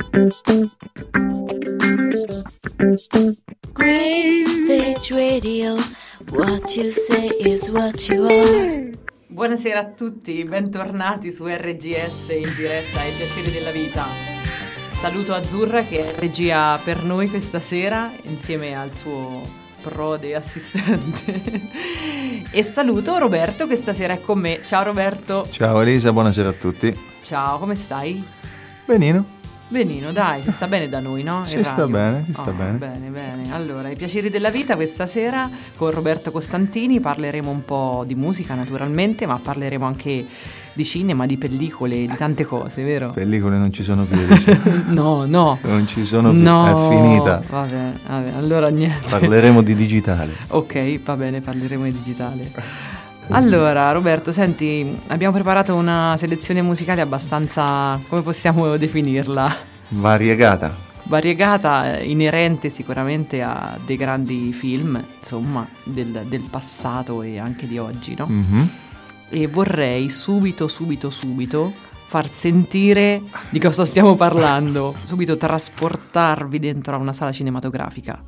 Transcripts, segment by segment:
Green Stage Radio, what you say is what you are. Buonasera a tutti, bentornati su RGS in diretta ai Piaceri della Vita. Saluto Azzurra che è regia per noi questa sera insieme al suo prode assistente e saluto Roberto che stasera è con me. Ciao Roberto. Ciao Elisa, buonasera a tutti. Ciao, come stai? Benino, dai, si sta bene da noi, no? Si sta bene. Bene. Allora, i Piaceri della Vita questa sera con Roberto Costantini parleremo un po' di musica naturalmente, ma parleremo anche di cinema, di pellicole, di tante cose, vero? Pellicole non ci sono più, Elisa. No. Non ci sono più, no, è finita. Vabbè, allora niente. Parleremo di digitale. Ok, va bene, parleremo di digitale. Allora, Roberto, senti, abbiamo preparato una selezione musicale abbastanza, come possiamo definirla? Variegata, inerente sicuramente a dei grandi film, insomma, del passato e anche di oggi, no? Mm-hmm. E vorrei subito far sentire di cosa stiamo parlando, subito trasportarvi dentro a una sala cinematografica.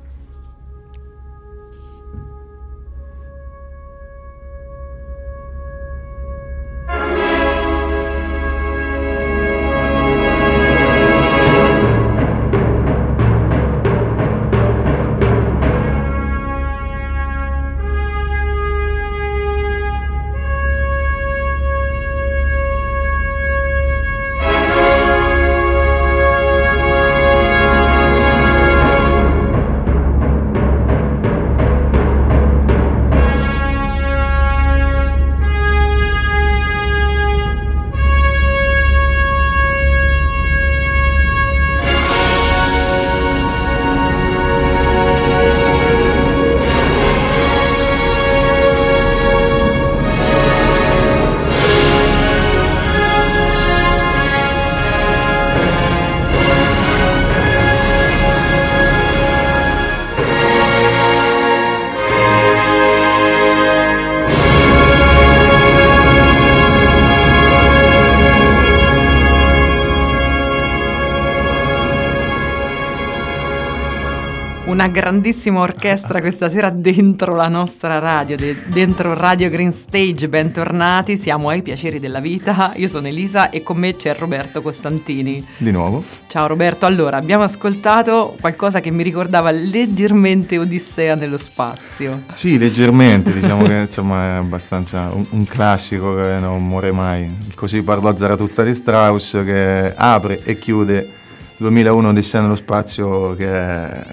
Una grandissima orchestra questa sera dentro la nostra radio, dentro Radio Green Stage. Bentornati, siamo ai Piaceri della Vita. Io sono Elisa e con me c'è Roberto Costantini. Di nuovo. Ciao Roberto, allora abbiamo ascoltato qualcosa che mi ricordava leggermente Odissea nello spazio. Sì, leggermente, diciamo che insomma è abbastanza un classico che non muore mai. Così parlò Zarathustra di Strauss, che apre e chiude 2001 Odissea nello spazio, che è...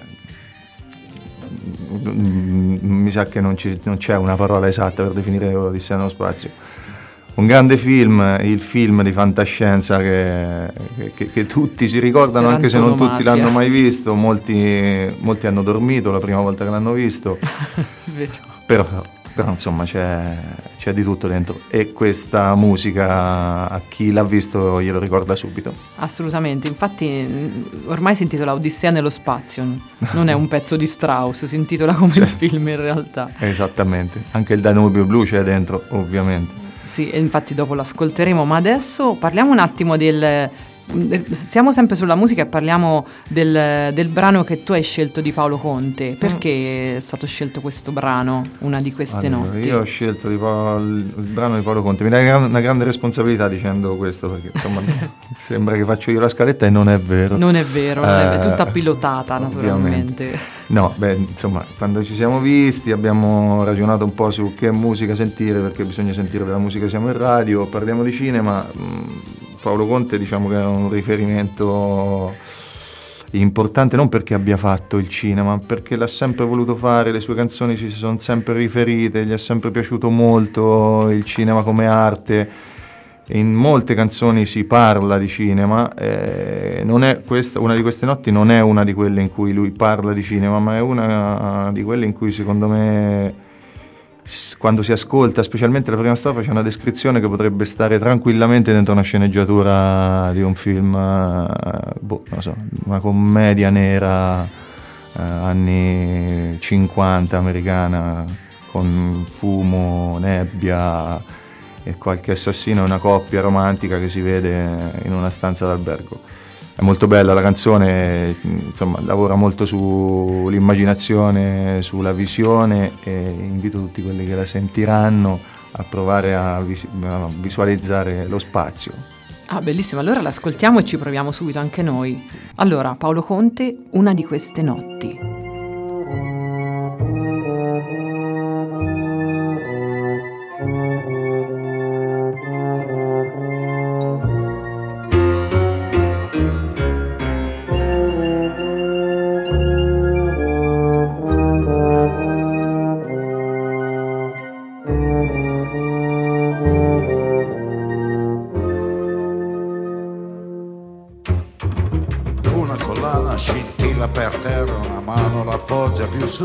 mi sa che non c'è una parola esatta per definire Odissea nello spazio. Un grande film, il film di fantascienza che tutti si ricordano, anche se non tutti l'hanno mai visto. Molti hanno dormito la prima volta che l'hanno visto. Però insomma c'è di tutto dentro, e questa musica a chi l'ha visto glielo ricorda subito. Assolutamente, infatti ormai si intitola Odissea nello spazio, non è un pezzo di Strauss, si intitola come il film in realtà. Esattamente, anche il Danubio blu c'è dentro, ovviamente. Sì, e infatti dopo l'ascolteremo, ma adesso parliamo un attimo siamo sempre sulla musica e parliamo del brano che tu hai scelto di Paolo Conte. Perché è stato scelto questo brano, Una di queste notti? Io ho scelto il brano di Paolo Conte. Mi dai una grande responsabilità dicendo questo, perché insomma sembra che faccio io la scaletta e non è vero. Non è vero, è tutta pilotata naturalmente. No, insomma, quando ci siamo visti abbiamo ragionato un po' su che musica sentire, perché bisogna sentire della musica, siamo in radio, parliamo di cinema. Paolo Conte diciamo che è un riferimento importante, non perché abbia fatto il cinema, ma perché l'ha sempre voluto fare, le sue canzoni ci sono sempre riferite, gli è sempre piaciuto molto il cinema come arte. In molte canzoni si parla di cinema, non è questa, Una di queste notti non è una di quelle in cui lui parla di cinema, ma è una di quelle in cui secondo me, quando si ascolta, specialmente la prima strofa, c'è una descrizione che potrebbe stare tranquillamente dentro una sceneggiatura di un film, non so, una commedia nera anni 50 americana, con fumo, nebbia e qualche assassino e una coppia romantica che si vede in una stanza d'albergo. è molto bella la canzone, insomma lavora molto sull'immaginazione, sulla visione, e invito tutti quelli che la sentiranno a provare a visualizzare lo spazio. Ah, bellissimo, allora l'ascoltiamo e ci proviamo subito anche noi. Allora, Paolo Conte, Una di queste notti. Per terra, una mano l'appoggia più su,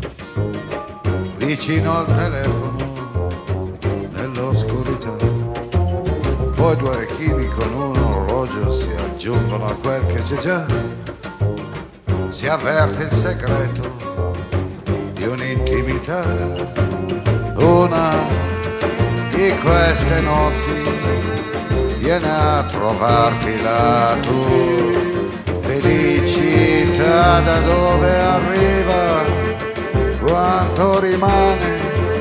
vicino al telefono, nell'oscurità. Poi 2 orecchini con un orologio si aggiungono a quel che c'è già. Si avverte il segreto di un'intimità. Una di queste notti viene a trovarti là tu. Felicità da dove arriva, quanto rimane,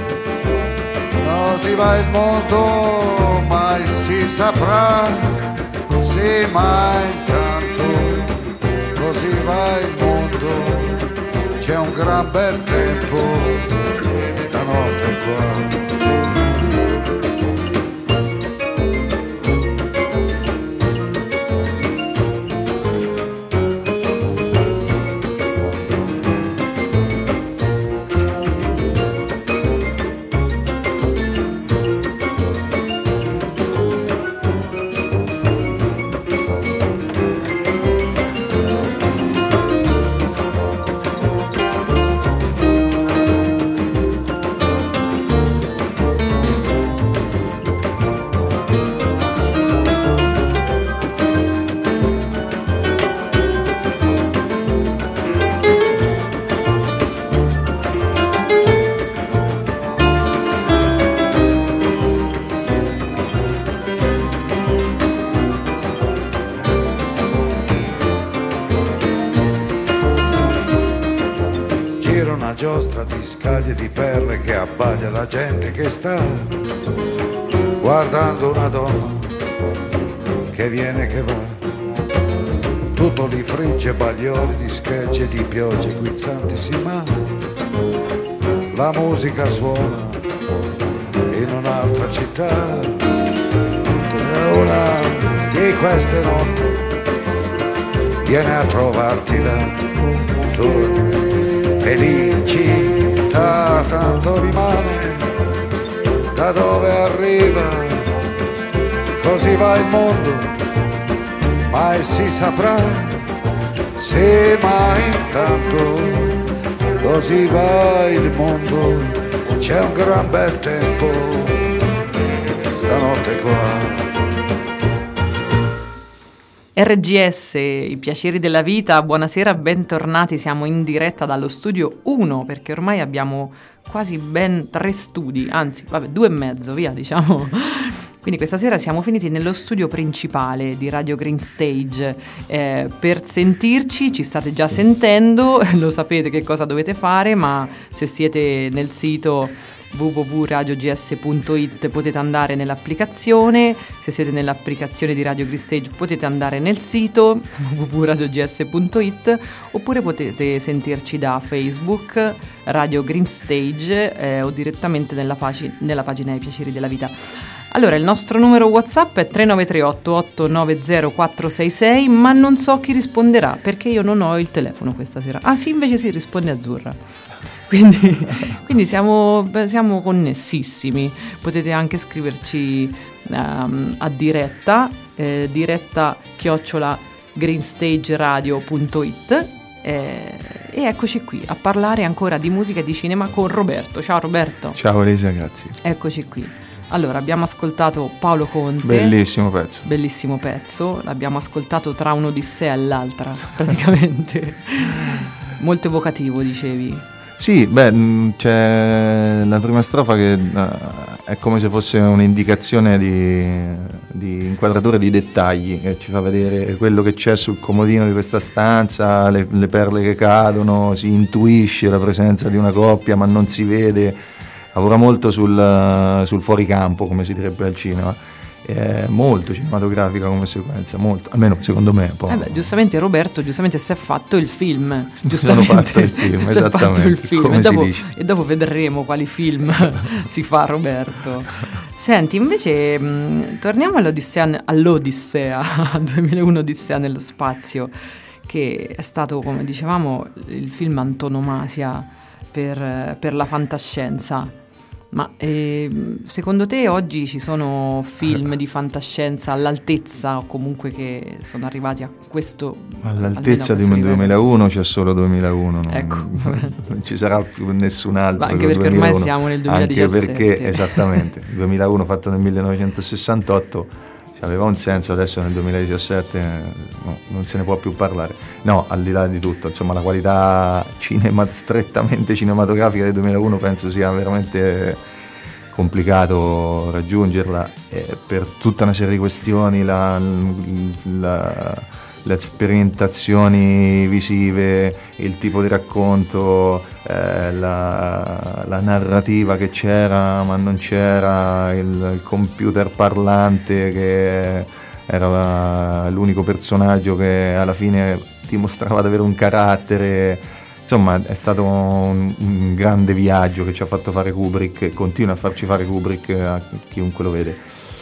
così va il mondo, mai si saprà, sì ma intanto così va il mondo, c'è un gran bel tempo stanotte qua. Di perle che abbaglia la gente che sta guardando una donna che viene che va, tutto li frigge bagliori di schegge di piogge guizzanti si manda, la musica suona in un'altra città. Una di queste notti viene a trovarti là tu, felici tanto rimane, da dove arriva, così va il mondo, mai si saprà, sì ma intanto così va il mondo, c'è un gran bel tempo stanotte qua. RGS, i piaceri della vita, buonasera, bentornati, siamo in diretta dallo studio 1 perché ormai abbiamo quasi ben 3 studi, anzi, vabbè, 2 e mezzo, via, diciamo. Quindi questa sera siamo finiti nello studio principale di Radio Green Stage. Per sentirci, ci state già sentendo, lo sapete che cosa dovete fare, ma se siete nel sito www.radiogs.it potete andare nell'applicazione, se siete nell'applicazione di Radio Green Stage potete andare nel sito www.radiogs.it, oppure potete sentirci da Facebook Radio Green Stage o direttamente nella pagina I Piaceri della Vita. Allora, il nostro numero WhatsApp è 3938 890 466, ma non so chi risponderà perché io non ho il telefono questa sera. Ah sì, invece si risponde Azzurra. Quindi siamo connessissimi. Potete anche scriverci a diretta @greenstageradio.it e eccoci qui a parlare ancora di musica e di cinema con Roberto. Ciao Roberto. Ciao Elisa, grazie. Eccoci qui. Allora, abbiamo ascoltato Paolo Conte. Bellissimo pezzo. L'abbiamo ascoltato tra un'odissea e l'altra, praticamente. Molto evocativo, dicevi. Sì, c'è la prima strofa che è come se fosse un'indicazione di inquadratura di dettagli, che ci fa vedere quello che c'è sul comodino di questa stanza, le perle che cadono, si intuisce la presenza di una coppia ma non si vede. Lavora molto sul fuoricampo, come si direbbe al cinema. È molto cinematografica come sequenza, molto, almeno secondo me. Poi. Giustamente Roberto si è fatto il film. Giustamente fatto il film, esattamente. Fatto il film. Come si dice. E dopo vedremo quali film si fa Roberto. Senti, invece torniamo all'Odissea 2001 Odissea nello spazio, che è stato, come dicevamo, il film antonomasia per la fantascienza. Ma secondo te oggi ci sono film di fantascienza all'altezza, o comunque che sono arrivati a questo? All'altezza di 2001 c'è solo 2001, non ci sarà più nessun altro. Ma anche perché 2001. Ormai siamo nel 2017. Anche perché, esattamente, 2001 fatto nel 1968 aveva un senso, adesso nel 2017 non se ne può più parlare. No, al di là di tutto, insomma, la qualità strettamente cinematografica del 2001 penso sia veramente complicato raggiungerla, per tutta una serie di questioni, le sperimentazioni visive, il tipo di racconto, la narrativa che c'era ma non c'era, il computer parlante che era l'unico personaggio che alla fine dimostrava di avere un carattere. Insomma, è stato un grande viaggio che ci ha fatto fare Kubrick e continua a farci fare Kubrick a chiunque lo vede,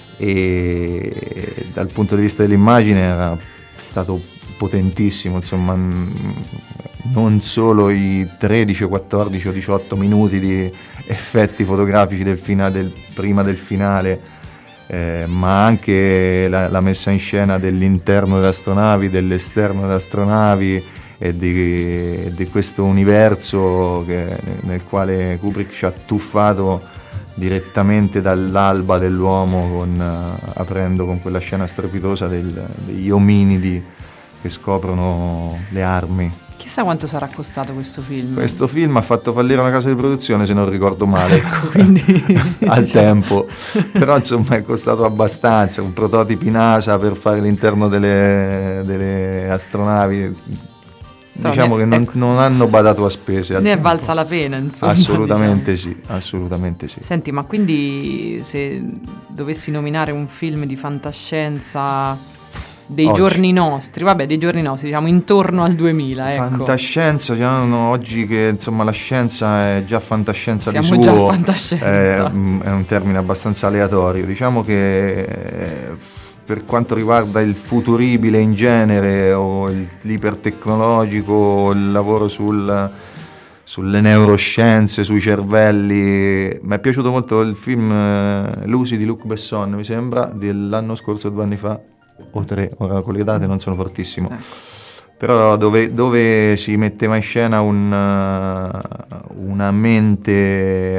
e dal punto di vista dell'immagine era stato potentissimo, insomma, non solo i 13 o 14 o 18 minuti di effetti fotografici prima del finale, ma anche la messa in scena dell'interno delle astronavi, dell'esterno delle astronavi e di questo universo nel quale Kubrick ci ha tuffato direttamente dall'alba dell'uomo, aprendo con quella scena strepitosa degli ominidi che scoprono le armi. Chissà quanto sarà costato questo film. Questo film ha fatto fallire una casa di produzione, se non ricordo male, ecco, quindi, al tempo, però insomma è costato abbastanza, un prototipo NASA per fare l'interno delle astronavi. Diciamo che non hanno badato a spese. Ne è valsa la pena, insomma. Assolutamente diciamo. Sì, assolutamente sì. Senti, ma quindi se dovessi nominare un film di fantascienza dei giorni nostri, diciamo intorno al 2000, ecco. Fantascienza, oggi che insomma la scienza è già fantascienza. Siamo di suo. Siamo già fantascienza. È un termine abbastanza aleatorio. Diciamo che per quanto riguarda il futuribile in genere, o l'ipertecnologico, il lavoro sulle neuroscienze, sui cervelli, mi è piaciuto molto il film Lucy di Luc Besson, mi sembra, dell'anno scorso, 2 anni fa o 3, ora con le date non sono fortissimo, però dove si metteva in scena una mente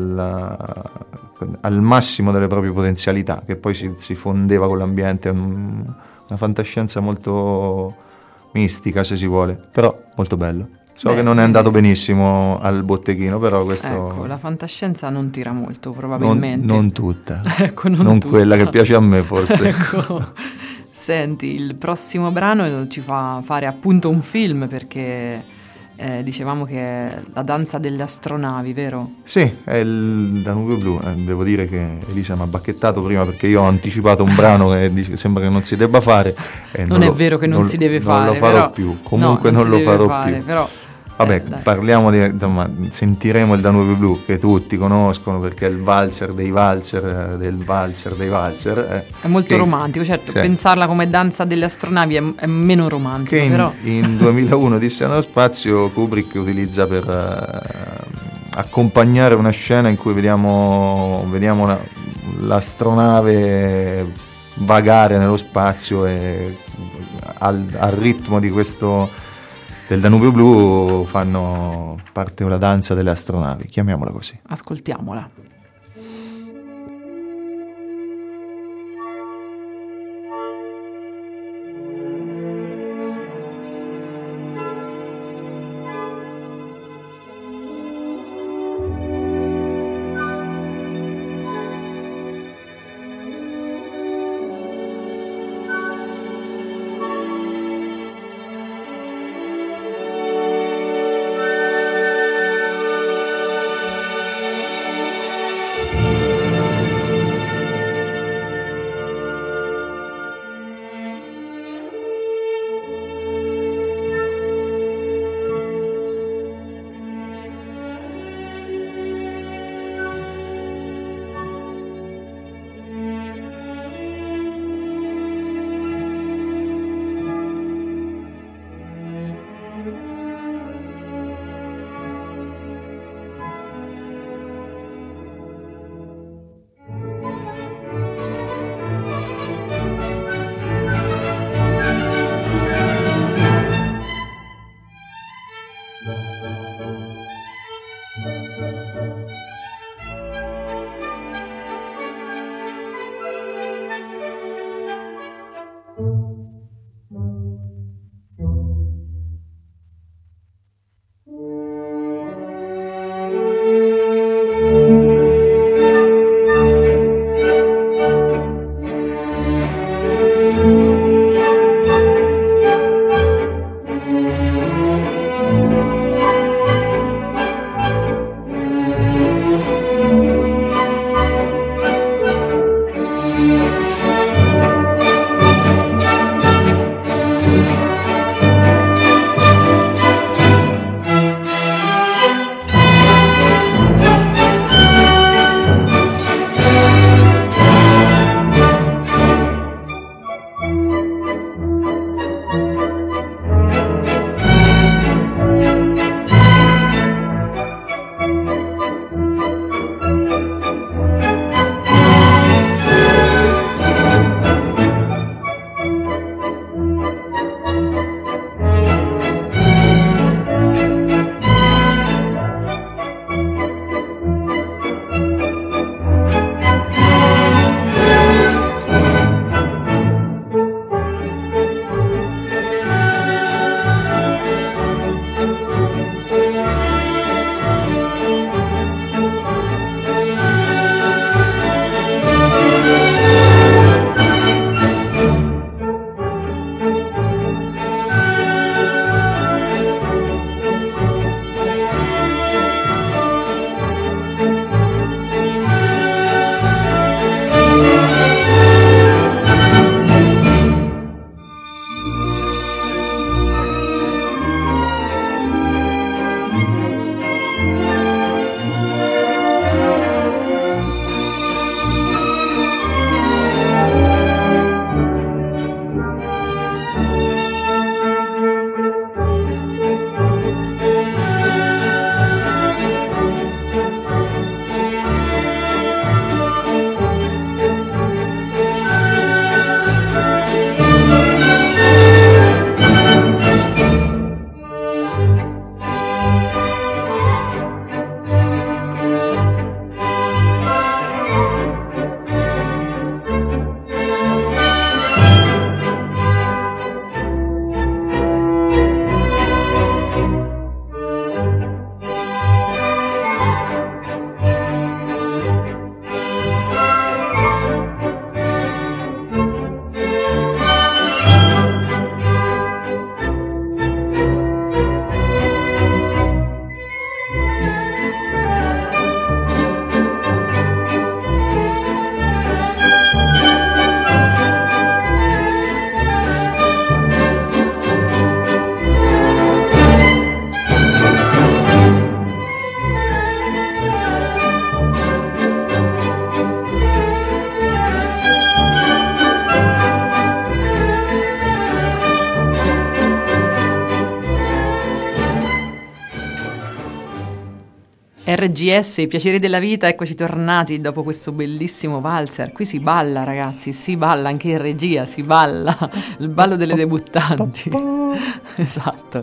al massimo delle proprie potenzialità, che poi si fondeva con l'ambiente, una fantascienza molto mistica, se si vuole, però molto bello. Che non è andato benissimo al botteghino, però questo... Ecco, la fantascienza non tira molto, probabilmente. Non tutta. Ecco, non tutta. Quella che piace a me, forse. Ecco. Senti, il prossimo brano ci fa fare appunto un film, perché dicevamo che è La danza delle astronavi, vero? Sì, è il Danubio Blu. Devo dire che Elisa mi ha bacchettato prima perché io ho anticipato un brano che sembra che non si debba fare. Non è vero che non si deve fare. Non lo farò più, comunque non lo farò più. Però, vabbè, parliamo sentiremo il Danubio Blu, che tutti conoscono perché è il valzer dei valzer, del valzer dei valzer. È molto romantico, certo, sì. Pensarla come danza delle astronavi è meno romantico. Che però... in 2001 Odissea nello spazio Kubrick utilizza per accompagnare una scena in cui vediamo l'astronave vagare nello spazio, e al ritmo di questo del Danubio Blu fanno parte la danza delle astronavi, chiamiamola così. Ascoltiamola. RGS, i piaceri della vita, eccoci tornati dopo questo bellissimo valzer. Qui si balla, ragazzi, si balla, anche in regia si balla, il ballo delle debuttanti. Esatto.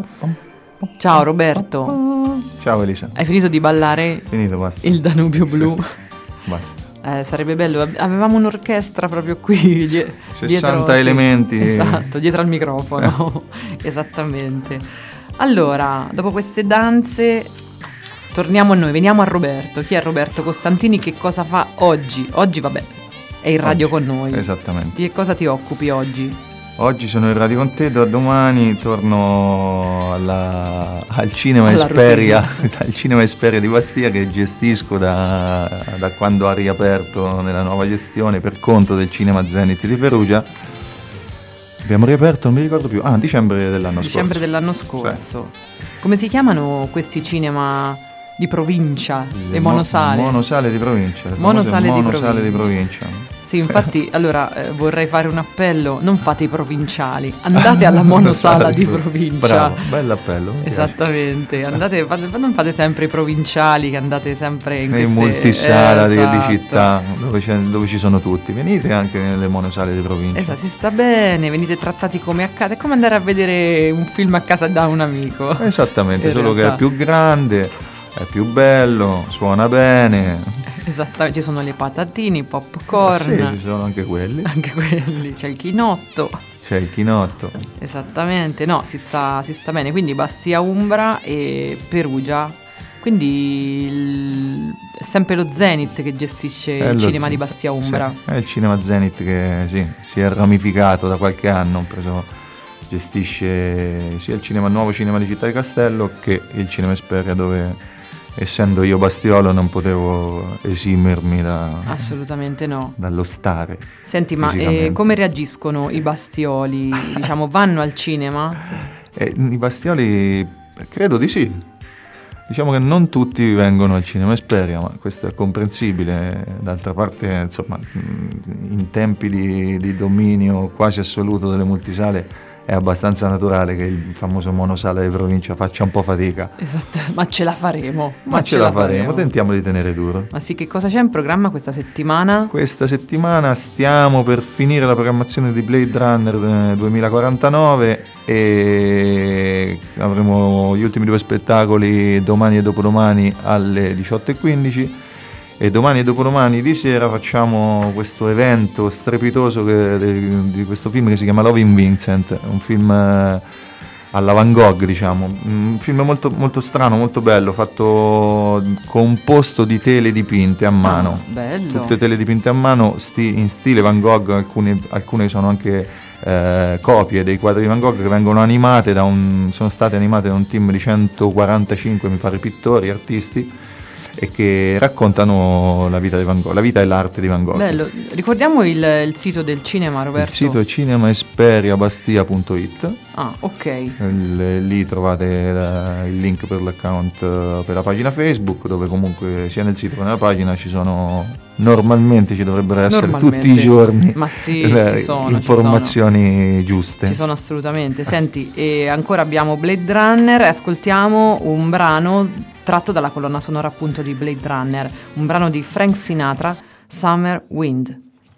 Ciao Roberto. Ciao Elisa. Hai finito di ballare? Finito, basta. Il Danubio Blu? Sì. Basta. Sarebbe bello, avevamo un'orchestra proprio qui 60 dietro, elementi. sì, esatto, dietro al microfono. Esattamente. Allora, dopo queste danze torniamo a noi, veniamo a Roberto. Chi è Roberto Costantini? Che cosa fa oggi? Oggi, vabbè, è in radio con noi. Esattamente. Di che cosa ti occupi oggi? Oggi sono in radio con te, da domani torno al Cinema Esperia, al Cinema Esperia di Bastia, che gestisco da quando ha riaperto nella nuova gestione per conto del Cinema Zenith di Perugia. Abbiamo riaperto, non mi ricordo più, dicembre dell'anno scorso. Come si chiamano questi cinema di provincia? Le monosale? Monosale di provincia. Monosale di provincia. Sì, infatti, allora vorrei fare un appello: non fate i provinciali, andate alla monosala di provincia. Bravo, bell'appello. Esattamente, non fate sempre i provinciali, che andate sempre in queste multisala esatto. di città dove ci sono tutti. Venite anche nelle monosale di provincia. Esatto, si sta bene, venite trattati come a casa. È come andare a vedere un film a casa da un amico. Esattamente, solo che è più grande, è più bello, suona bene. Esattamente, ci sono le patatine, i popcorn. Sì, ci sono anche quelli. C'è il chinotto. Esattamente, no, si sta bene. Quindi Bastia Umbra e Perugia. Quindi è sempre lo Zenith che gestisce il cinema di Bastia Umbra. Sì, è il Cinema Zenith che si è ramificato da qualche anno, gestisce sia il nuovo cinema di Città di Castello che il Cinema Esperia, dove, essendo io bastiolo, non potevo esimermi assolutamente no, dallo stare. Senti, ma come reagiscono i bastioli? Diciamo, vanno al cinema? I bastioli credo di sì. Diciamo che non tutti vengono al Cinema Esperia, ma questo è comprensibile. D'altra parte, insomma, in tempi di dominio quasi assoluto delle multisale è abbastanza naturale che il famoso monosala di provincia faccia un po' fatica. Esatto, ma ce la faremo. Tentiamo di tenere duro. Ma sì, che cosa c'è in programma questa settimana? Questa settimana stiamo per finire la programmazione di Blade Runner 2049 e avremo gli ultimi 2 spettacoli domani e dopodomani alle 18:15. E domani e dopodomani di sera facciamo questo evento strepitoso di questo film che si chiama Loving Vincent, un film alla Van Gogh, diciamo, un film molto, molto strano, molto bello, fatto composto di tele dipinte a mano. Bello. Tutte tele dipinte a mano in stile Van Gogh, alcune sono anche copie dei quadri di Van Gogh che vengono animate sono state animate da un team di 145 mi pare pittori, artisti, e che raccontano la vita di Van Gogh, la vita e l'arte di Van Gogh. Bello. Ricordiamo il sito del cinema, Roberto. Il sito è cinemaesperiabastia.it. Ok. Lì trovate il link per l'account, per la pagina Facebook, dove comunque sia nel sito che nella pagina normalmente ci dovrebbero essere tutti i giorni. Ma sì, informazioni giuste. Ci sono assolutamente. Senti, e ancora abbiamo Blade Runner, ascoltiamo un brano tratto dalla colonna sonora appunto di Blade Runner, un brano di Frank Sinatra, Summer Wind.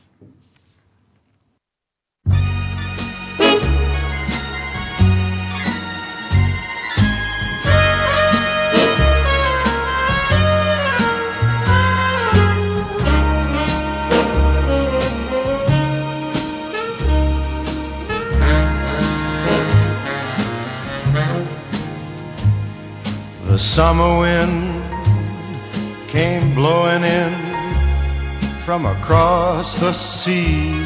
The summer wind came blowing in from across the sea.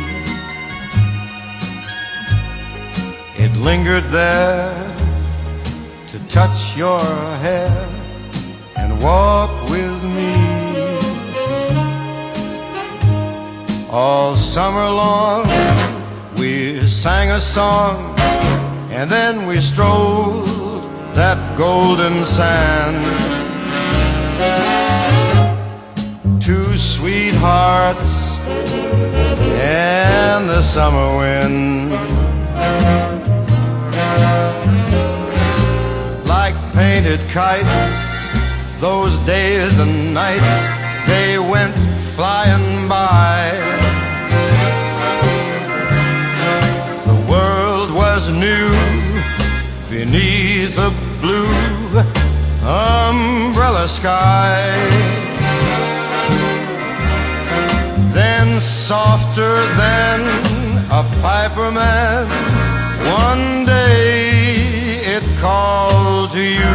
It lingered there to touch your hair and walk with me. All summer long we sang a song, and then we strolled that golden sand. Two sweethearts and the summer wind, like painted kites those days and nights, they went flying by. The world was new beneath a blue umbrella sky. Then softer than a piper man, one day it called to you.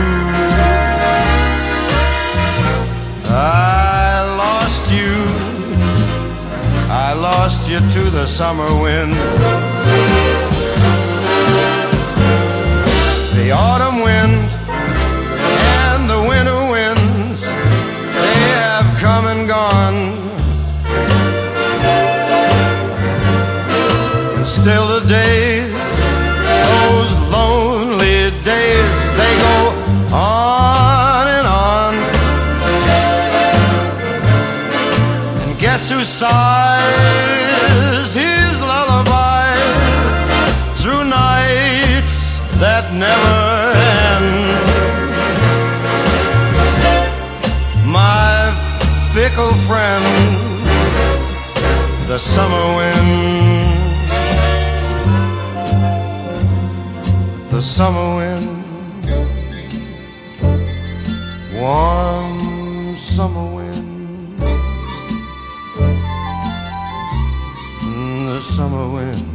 I lost you to the summer wind. The autumn wind and the winter winds, they have come and gone. And still the days, those lonely days, they go on and on. And guess who sighs his lullabies through nights that never end? My fickle friend, the summer wind. The summer wind, warm summer wind, the summer wind.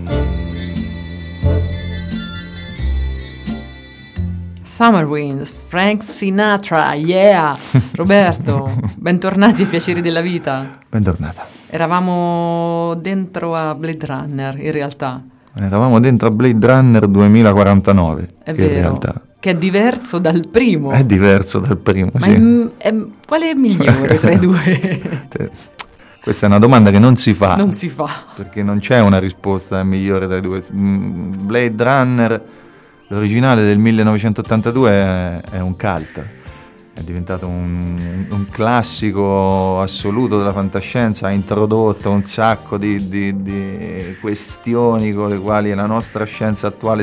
Summer Wind, Frank Sinatra, yeah! Roberto, bentornati ai Piaceri della Vita. Bentornata. Eravamo dentro a Blade Runner, in realtà. Eravamo dentro a Blade Runner 2049. È che vero, in realtà che è diverso dal primo. è diverso dal primo, Ma sì. quale è migliore tra i due? Questa è una domanda che non si fa. Non si fa. Perché non c'è una risposta migliore tra i due. Blade Runner, l'originale del 1982, è un cult. È diventato un classico assoluto della fantascienza, ha introdotto un sacco di questioni con le quali la nostra scienza attuale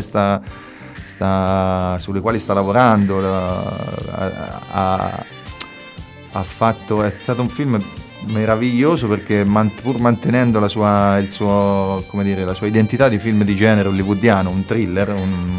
sulle quali sta lavorando. È stato un film meraviglioso perché pur mantenendo la sua identità di film di genere hollywoodiano, un thriller,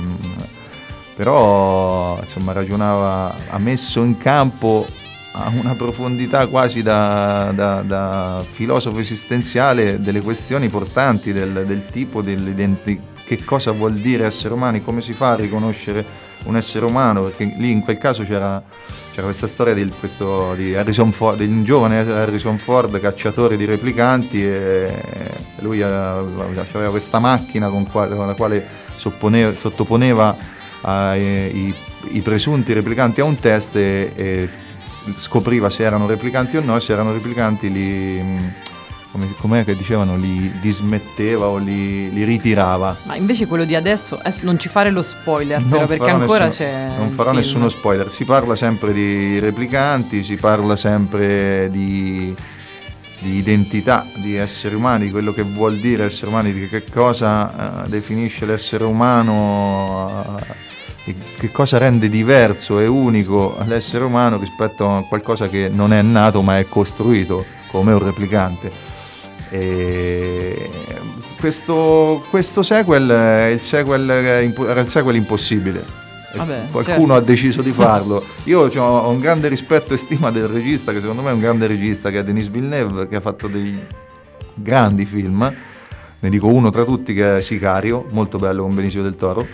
però insomma ha messo in campo a una profondità quasi da filosofo esistenziale delle questioni portanti del tipo che cosa vuol dire essere umani, come si fa a riconoscere un essere umano, perché lì in quel caso c'era questa storia di Harrison Ford, di un giovane Harrison Ford, cacciatore di replicanti, e lui aveva questa macchina con la quale sottoponeva i presunti replicanti a un test e scopriva se erano replicanti o no. Se erano replicanti com'è che dicevano, li dismetteva o li ritirava. Ma invece quello di adesso non ci fare lo spoiler, però, perché ancora c'è. Non farò nessuno spoiler. Si parla sempre di replicanti, si parla sempre di identità, di esseri umani, di quello che vuol dire essere umani, di che cosa definisce l'essere umano, che cosa rende diverso e unico l'essere umano rispetto a qualcosa che non è nato ma è costruito come un replicante. E questo sequel era il sequel impossibile. Vabbè, qualcuno ha deciso di farlo. Io ho un grande rispetto e stima del regista, che secondo me è un grande regista, che è Denis Villeneuve, che ha fatto dei grandi film. Ne dico uno tra tutti, che è Sicario, molto bello, con Benicio del Toro.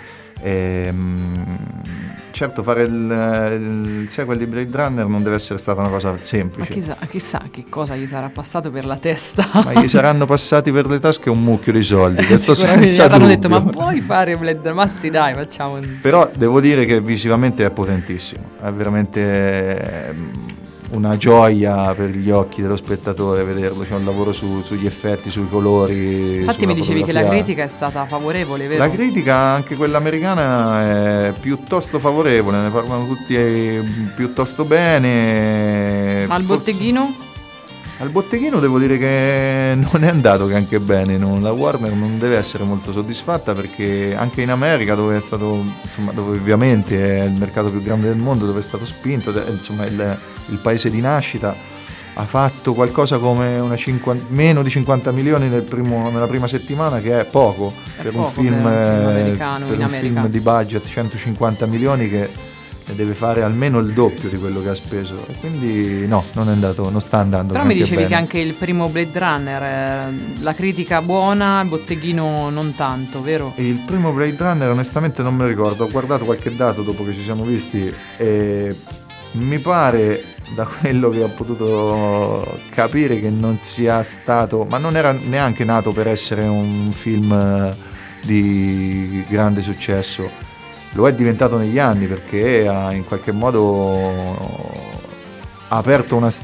Certo, fare il sequel di Blade Runner non deve essere stata una cosa semplice. Ma chissà che cosa gli sarà passato per la testa. Ma gli saranno passati per le tasche un mucchio di soldi, questo sicuramente senza gli avranno dubbio. detto: ma vuoi fare Blade Runner? Ma sì, dai, facciamo. Però devo dire che visivamente è potentissimo, è veramente una gioia per gli occhi dello spettatore vederlo. C'è un lavoro sugli effetti, sui colori. Infatti mi dicevi che la critica è stata favorevole, vero? La critica, anche quella americana, è piuttosto favorevole, ne parlano tutti piuttosto bene. Ma il botteghino? Al botteghino devo dire che non è andato anche bene, la Warner non deve essere molto soddisfatta, perché anche in America, dove è stato, insomma, dove ovviamente è il mercato più grande del mondo, dove è stato spinto, insomma il paese di nascita, ha fatto qualcosa come meno di 50 milioni nella prima settimana, che è poco per un film americano, per un film di budget 150 milioni che deve fare almeno il doppio di quello che ha speso, e quindi no, non sta andando. Però mi dicevi bene. Che anche il primo Blade Runner, la critica buona, il botteghino non tanto, vero? Il primo Blade Runner onestamente non me lo ricordo, ho guardato qualche dato dopo che ci siamo visti e mi pare, da quello che ho potuto capire, che non sia stato, ma non era neanche nato per essere un film di grande successo. Lo è diventato negli anni, perché ha in qualche modo aperto una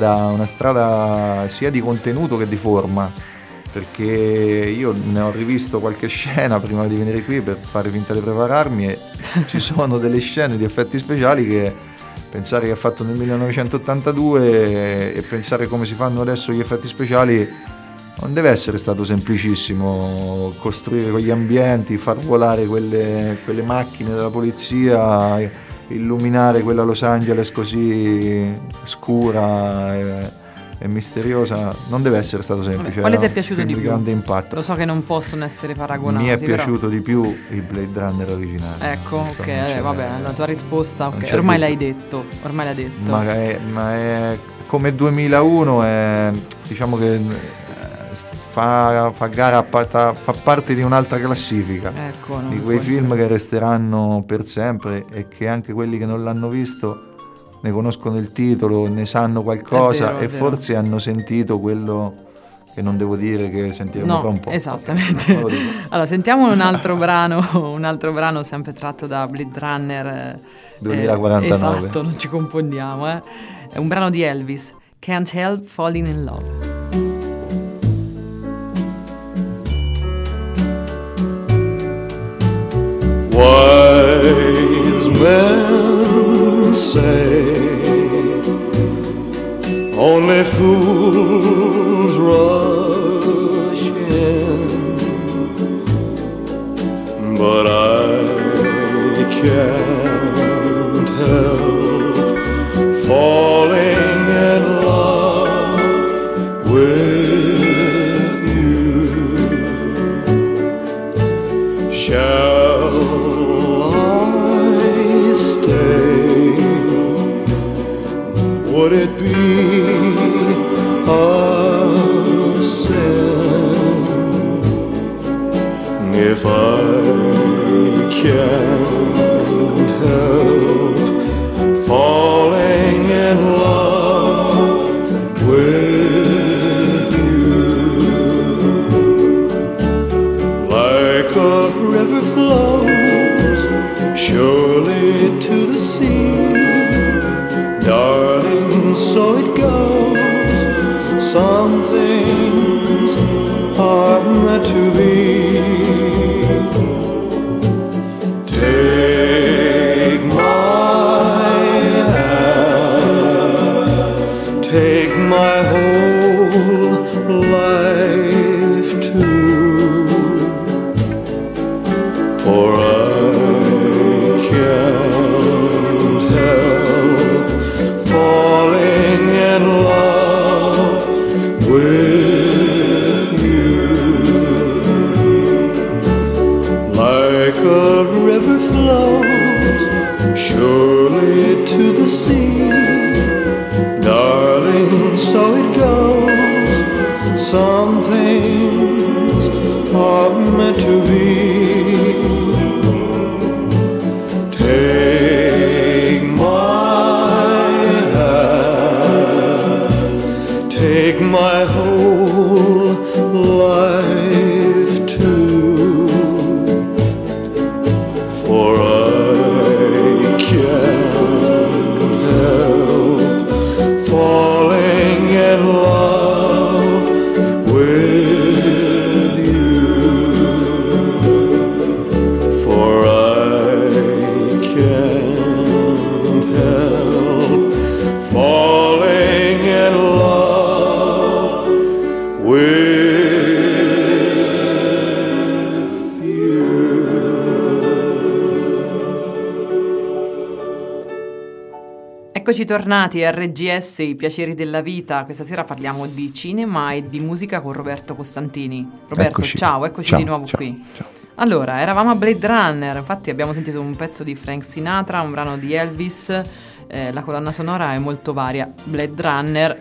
strada sia di contenuto che di forma, perché io ne ho rivisto qualche scena prima di venire qui per fare finta di prepararmi, e ci sono delle scene di effetti speciali che pensare che è fatto nel 1982 e pensare come si fanno adesso gli effetti speciali, non deve essere stato semplicissimo costruire quegli ambienti, far volare quelle macchine della polizia, illuminare quella Los Angeles così scura e misteriosa. Non deve essere stato semplice. Quale ti è piaciuto di più? Grande impatto. Lo so che non possono essere paragonati. Mi è piaciuto di più il Blade Runner originale. Ecco, ok, vabbè, la tua risposta, ok, ormai ormai l'hai detto. Ma è come 2001, diciamo che fa gara, fa parte di un'altra classifica, ecco, di quei film che resteranno per sempre, e che anche quelli che non l'hanno visto ne conoscono il titolo, ne sanno qualcosa, è vero. Forse hanno sentito quello che non devo dire che sentiremo fra un po'. Esattamente. Allora, sentiamo un altro brano sempre tratto da Blade Runner 2049. Esatto, non ci confondiamo, È un brano di Elvis, Can't Help Falling in Love. Wise men say only fools rush in, but I can't help falling in love with you. Would it be a sin if I can't help falling in love with you? Like a river flows surely to the sea, darling, so it goes. Some things are meant to be. Take my hand, take my whole life too, for I can't help falling in love with you. Like a river flows surely to the sea, darling, so it goes. Some things are meant to be. Take my hand, take my whole life too, for I can't help Eccoci tornati a RGS, i piaceri della vita. Questa sera parliamo di cinema e di musica con Roberto Costantini. Roberto, Eccoci. ciao, eccoci di nuovo qui. Ciao. Allora, eravamo a Blade Runner, infatti abbiamo sentito un pezzo di Frank Sinatra, un brano di Elvis, la colonna sonora è molto varia. Blade Runner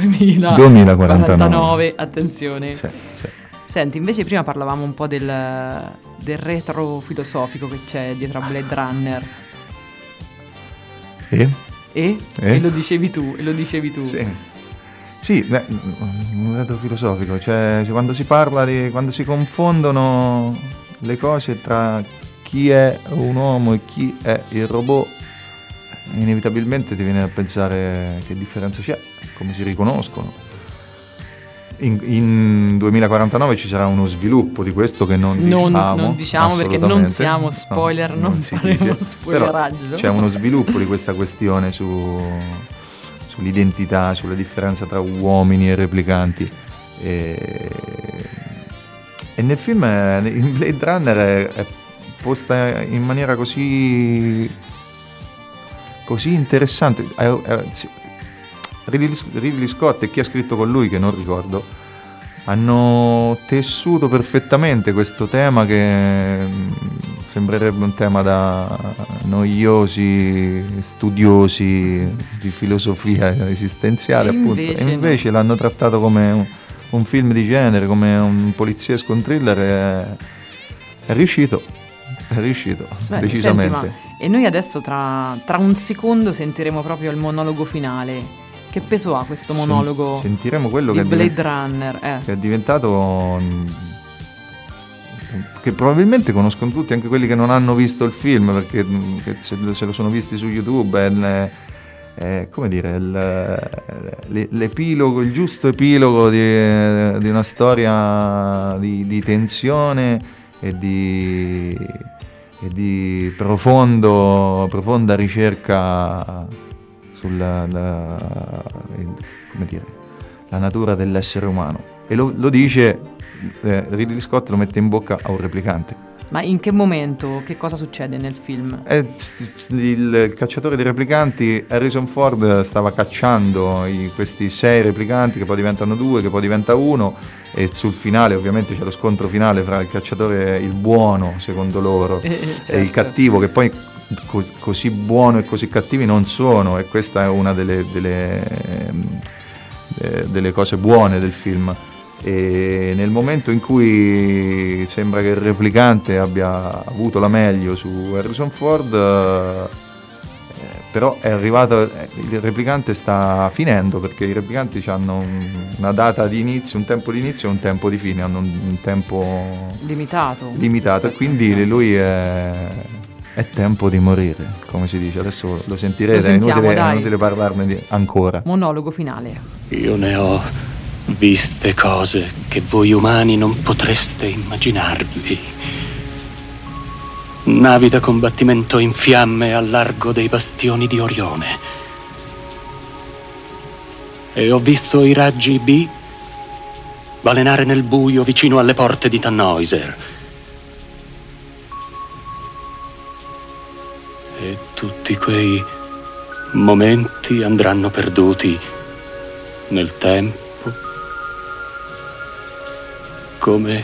2049, attenzione. Sì. Senti, invece prima parlavamo un po' del retro filosofico che c'è dietro a Blade Runner. E lo dicevi tu, Sì, beh, un retro filosofico, cioè quando si parla quando si confondono le cose tra chi è un uomo e chi è il robot, inevitabilmente ti viene a pensare che differenza c'è, come si riconoscono. In 2049 ci sarà uno sviluppo di questo che non diciamo perché non siamo spoiler, non faremo spoileraggio. Però c'è uno sviluppo di questa questione sull'identità, sulla differenza tra uomini e replicanti. E nel film, in Blade Runner, è posta in maniera così interessante. Ridley Scott e chi ha scritto con lui, che non ricordo, hanno tessuto perfettamente questo tema che sembrerebbe un tema da noiosi studiosi di filosofia esistenziale, appunto. E invece l'hanno trattato come un film di genere, come un poliziesco, un thriller. È riuscito. Beh, decisamente. Senti, e noi adesso tra un secondo sentiremo proprio il monologo finale. Che peso ha questo monologo? Sentiremo quello di che Blade Runner, che è diventato, che probabilmente conoscono tutti, anche quelli che non hanno visto il film, perché se lo sono visti su YouTube. Come dire, l'epilogo, il giusto epilogo di una storia di tensione e di profonda ricerca sulla la natura dell'essere umano. E lo dice Ridley Scott, lo mette in bocca a un replicante. Ma in che momento? Che cosa succede nel film? Il cacciatore di replicanti, Harrison Ford, stava cacciando questi 6 replicanti, che poi diventano 2, che poi diventa 1, e sul finale ovviamente c'è lo scontro finale fra il cacciatore, il buono secondo loro, certo, e il cattivo, che poi così buono e così cattivi non sono, e questa è una delle cose buone del film. E nel momento in cui sembra che il replicante abbia avuto la meglio su Harrison Ford, però è arrivato, il replicante sta finendo, perché i replicanti hanno una data di inizio, un tempo di inizio e un tempo di fine, hanno un tempo limitato, e quindi lui è tempo di morire, come si dice. Adesso lo sentirete, è inutile parlarne ancora. Monologo finale. Io ne ho viste cose che voi umani non potreste immaginarvi. Navi da combattimento in fiamme al largo dei bastioni di Orione. E ho visto i raggi B balenare nel buio vicino alle porte di Tannhäuser. E tutti quei momenti andranno perduti nel tempo, come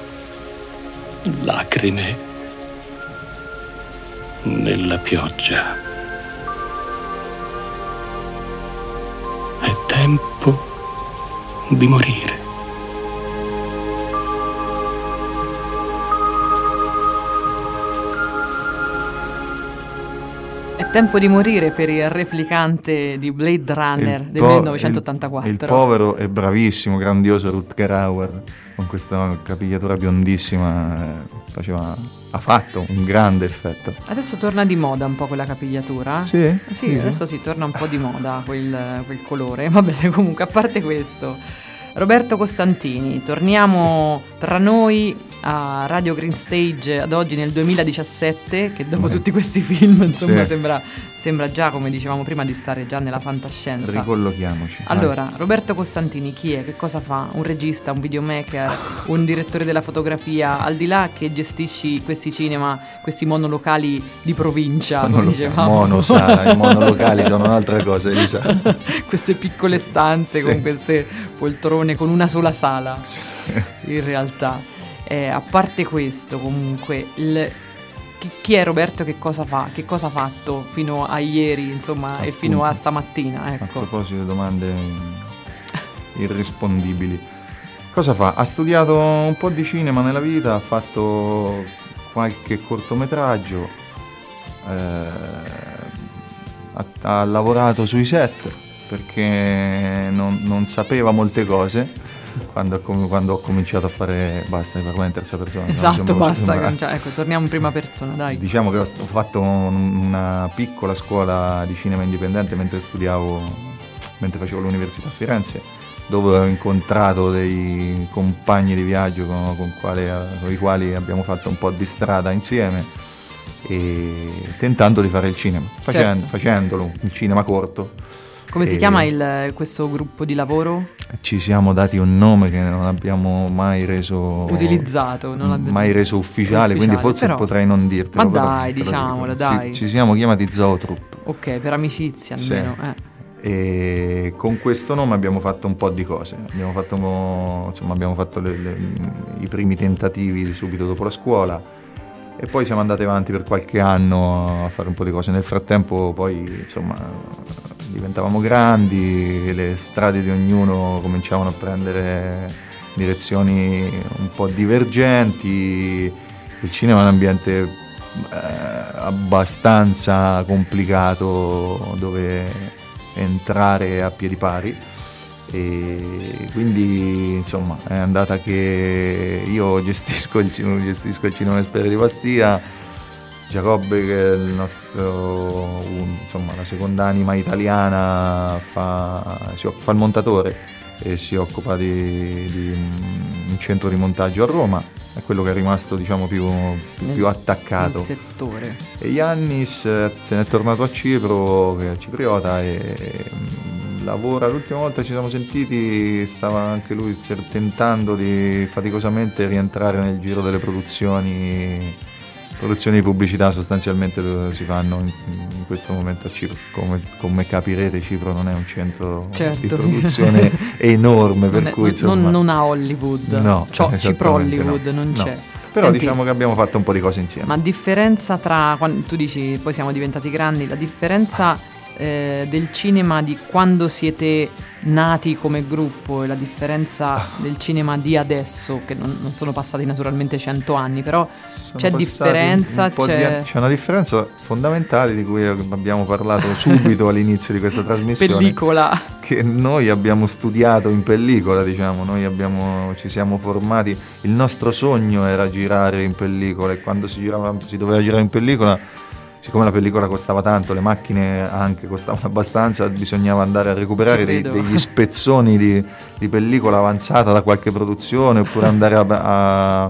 lacrime nella pioggia. È tempo di morire. È tempo di morire per il replicante di Blade Runner del 1984. Il povero e bravissimo, grandioso Rutger Hauer, con questa capigliatura biondissima, ha fatto un grande effetto. Adesso torna di moda un po' quella capigliatura. Sì? Sì, adesso sì, torna un po' di moda quel colore. Va bene, comunque, a parte questo, Roberto Costantini, torniamo tra noi a Radio Green Stage ad oggi nel 2017, che dopo tutti questi film insomma sembra già, come dicevamo prima, di stare già nella fantascienza. Ricollochiamoci. Allora, Roberto Costantini chi è? Che cosa fa? Un regista, un videomaker, un direttore della fotografia? Al di là che gestisci questi cinema, questi monolocali di provincia, come dicevamo. I monolocali sono un'altra cosa, Elisa. Queste piccole stanze con queste poltrone, con una sola sala, in realtà. A parte questo, comunque, chi è Roberto? Che cosa fa? Che cosa ha fatto fino a ieri, insomma, appunto, e fino a stamattina? Ecco. A proposito di domande irrispondibili, cosa fa? Ha studiato un po' di cinema nella vita, ha fatto qualche cortometraggio, ha lavorato sui set perché non sapeva molte cose. Quando ho cominciato a fare, basta, parlo in terza persona. Esatto, basta, ecco, torniamo in prima persona, dai. Diciamo che ho fatto una piccola scuola di cinema indipendente mentre facevo l'università a Firenze, dove ho incontrato dei compagni di viaggio con i quali abbiamo fatto un po' di strada insieme, e tentando di fare il cinema, facendolo, il cinema corto. Come si chiama questo gruppo di lavoro? Ci siamo dati un nome che non abbiamo mai reso utilizzato, mai reso ufficiale, quindi forse però potrei non dirtelo. Ma dai, diciamolo, dai. Ci siamo chiamati Zootroop. Ok, per amicizia almeno. Sì. E con questo nome abbiamo fatto un po' di cose. Abbiamo fatto i primi tentativi subito dopo la scuola, e poi siamo andati avanti per qualche anno a fare un po' di cose. Nel frattempo poi diventavamo grandi, le strade di ognuno cominciavano a prendere direzioni un po' divergenti, il cinema è un ambiente abbastanza complicato dove entrare a piedi pari, e quindi insomma è andata che io gestisco il cinema Esperi di Bastia, Giacobbe, che è il nostro, la seconda anima italiana, fa il montatore e si occupa di un centro di montaggio a Roma, è quello che è rimasto più attaccato nel settore. E Yannis se n'è tornato a Cipro, che è cipriota, e lavora. L'ultima volta ci siamo sentiti stava anche lui tentando di faticosamente rientrare nel giro delle produzioni di pubblicità, sostanzialmente si fanno in questo momento a Cipro. Come capirete, Cipro non è un centro di produzione enorme, per cui insomma non ha Hollywood, no, Cipro Hollywood non c'è. Però Senti, diciamo che abbiamo fatto un po' di cose insieme. Ma differenza tra, quando tu dici poi siamo diventati grandi, la differenza del cinema di quando siete nati come gruppo e la differenza del cinema di adesso, che non sono passati naturalmente 100 anni, però c'è differenza, c'è una differenza fondamentale di cui abbiamo parlato subito all'inizio di questa trasmissione. Pellicola. Che noi abbiamo studiato in pellicola, ci siamo formati, il nostro sogno era girare in pellicola, e quando si doveva girare in pellicola, siccome la pellicola costava tanto, le macchine anche costavano abbastanza, bisognava andare a recuperare degli spezzoni di pellicola avanzata da qualche produzione, oppure andare a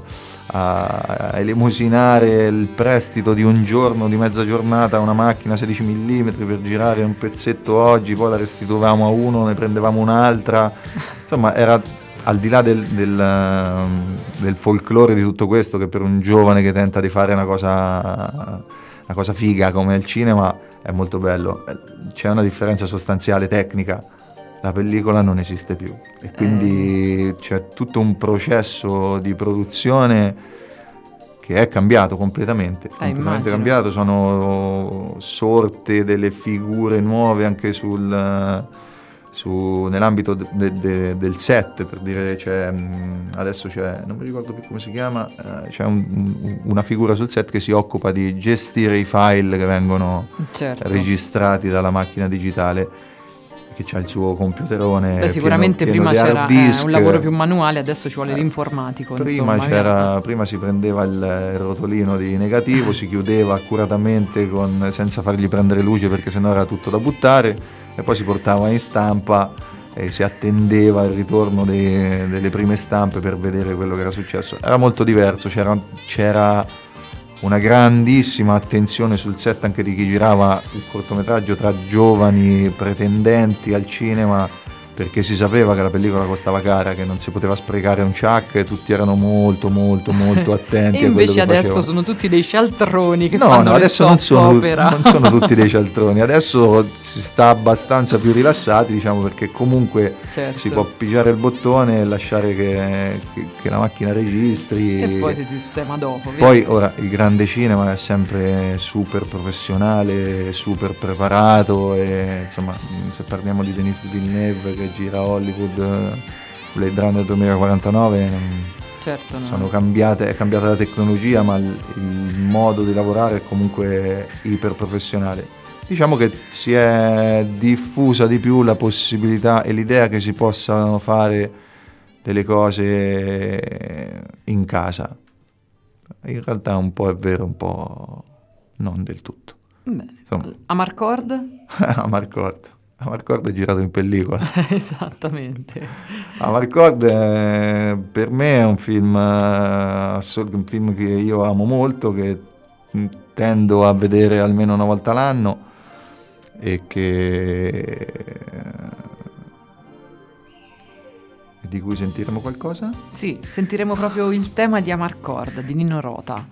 elemosinare il prestito di un giorno, di mezza giornata, una macchina 16 mm per girare un pezzetto oggi, poi la restituivamo a uno, ne prendevamo un'altra. Insomma, era al di là del folklore di tutto questo, che per un giovane che tenta di fare una cosa figa come il cinema è molto bello. C'è una differenza sostanziale tecnica: la pellicola non esiste più, e quindi c'è tutto un processo di produzione che è cambiato completamente cambiato. Sono sorte delle figure nuove anche nell'ambito del set, per dire. Adesso non mi ricordo più come si chiama, c'è una figura sul set che si occupa di gestire i file che vengono registrati dalla macchina digitale, che c'ha il suo computerone. Beh, sicuramente pieno prima c'era disk. Un lavoro più manuale, adesso ci vuole l'informatico. Prima si prendeva il rotolino di negativo, si chiudeva accuratamente senza fargli prendere luce, perché sennò era tutto da buttare, e poi si portava in stampa e si attendeva il ritorno delle prime stampe per vedere quello che era successo. Era molto diverso, c'era una grandissima attenzione sul set anche di chi girava il cortometraggio, tra giovani pretendenti al cinema, perché si sapeva che la pellicola costava cara, che non si poteva sprecare un ciak, e tutti erano molto molto molto attenti E a quello invece che adesso facevano. sono tutti dei cialtroni che No, fanno le adesso non sono tutti dei cialtroni, adesso si sta abbastanza più rilassati, diciamo, perché comunque Certo. si può pigiare il bottone e lasciare che la macchina registri. E poi si sistema dopo. via. Poi ora il grande cinema è sempre super professionale, super preparato, e insomma, se parliamo di Denis Villeneuve che gira Hollywood, Blade Runner 2049, Certo, no. è cambiata la tecnologia, ma il modo di lavorare è comunque iper professionale. Diciamo che si è diffusa di più la possibilità e l'idea che si possano fare delle cose in casa. In realtà un po' è vero, un po' non del tutto. Bene. Insomma. Amarcord? Amarcord è girato in pellicola. Esattamente. Amarcord per me è un film che io amo molto, che tendo a vedere almeno una volta l'anno, e di cui sentiremo qualcosa? Sì, sentiremo proprio il tema di Amarcord di Nino Rota.